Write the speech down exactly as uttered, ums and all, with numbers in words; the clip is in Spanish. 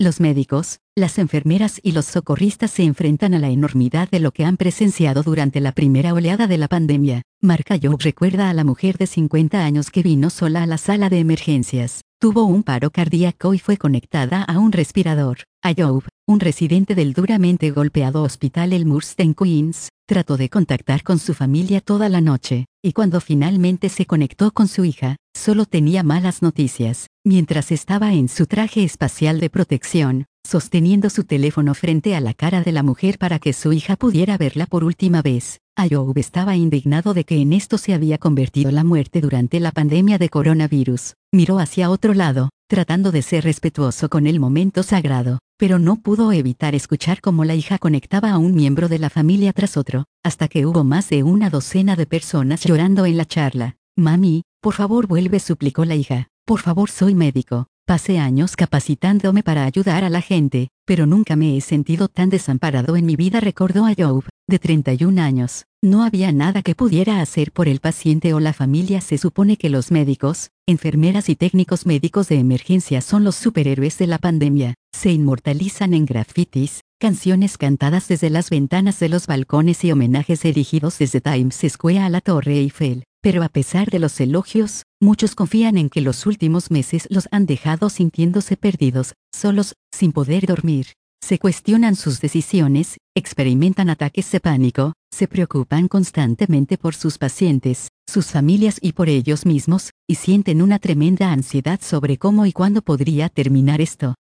Los médicos, las enfermeras y los socorristas se enfrentan a la enormidad de lo que han presenciado durante la primera oleada de la pandemia. Mark Ayoub recuerda a la mujer de cincuenta años que vino sola a la sala de emergencias. Tuvo un paro cardíaco y fue conectada a un respirador. Ayoub, un residente del duramente golpeado hospital Elmhurst en Queens, trató de contactar con su familia toda la noche, y cuando finalmente se conectó con su hija, solo tenía malas noticias. Mientras estaba en su traje espacial de protección, sosteniendo su teléfono frente a la cara de la mujer para que su hija pudiera verla por última vez, Ayoub estaba indignado de que en esto se había convertido la muerte durante la pandemia de coronavirus. Miró hacia otro lado, tratando de ser respetuoso con el momento sagrado, pero no pudo evitar escuchar cómo la hija conectaba a un miembro de la familia tras otro, hasta que hubo más de una docena de personas llorando en la charla. «Mami, por favor vuelve», suplicó la hija. «Por favor, soy médico. Pasé años capacitándome para ayudar a la gente, pero nunca me he sentido tan desamparado en mi vida», recordó Ayoub, de treinta y un años. No había nada que pudiera hacer por el paciente o la familia. Se supone que los médicos, enfermeras y técnicos médicos de emergencia son los superhéroes de la pandemia. Se inmortalizan en grafitis, canciones cantadas desde las ventanas de los balcones y homenajes erigidos desde Times Square a la Torre Eiffel. Pero a pesar de los elogios, muchos confían en que los últimos meses los han dejado sintiéndose perdidos, solos, sin poder dormir. Se cuestionan sus decisiones, experimentan ataques de pánico, se preocupan constantemente por sus pacientes, sus familias y por ellos mismos, y sienten una tremenda ansiedad sobre cómo y cuándo podría terminar esto.